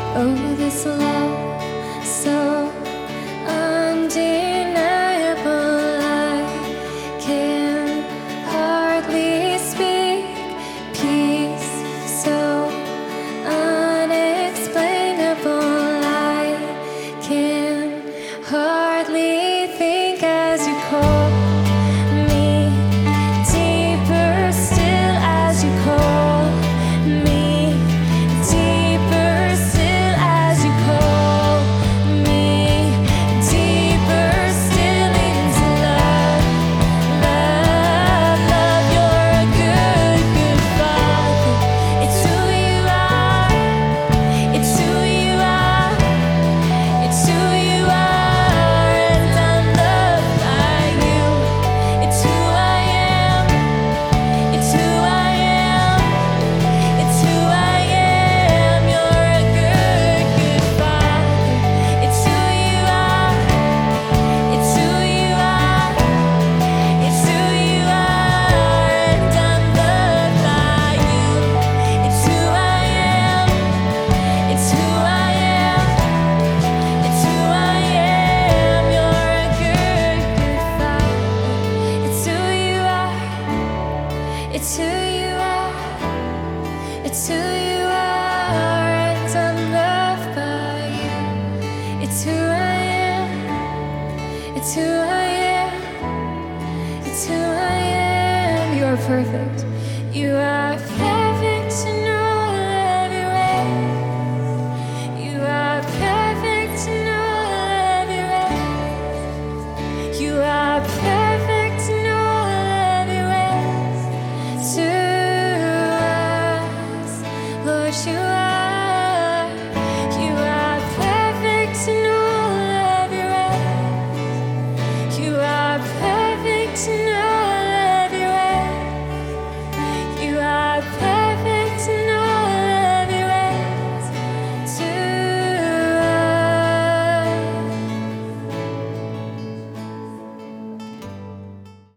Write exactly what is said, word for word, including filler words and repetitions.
Oh, this love so undeniable, I can hardly speak. Peace so unexplainable, I can hardly think as you call me deeper still, as you call me deeper still, as you call me deeper still into love, love, love. You're a good, good Father. It's who you are. It's who you are. It's who you are, and I'm loved by you. It's who I am. It's who I am. It's who I am. You're a good, good Father. It's who you are. It's who you are. It's who you are, and I'm loved by you. It's who I am. It's who I am. It's who I am. You're a good, good Father. It's who you are. It's who you are. It's who you are, and I'm loved by you. It's who I am. It's who I am. It's who I am. You are perfect.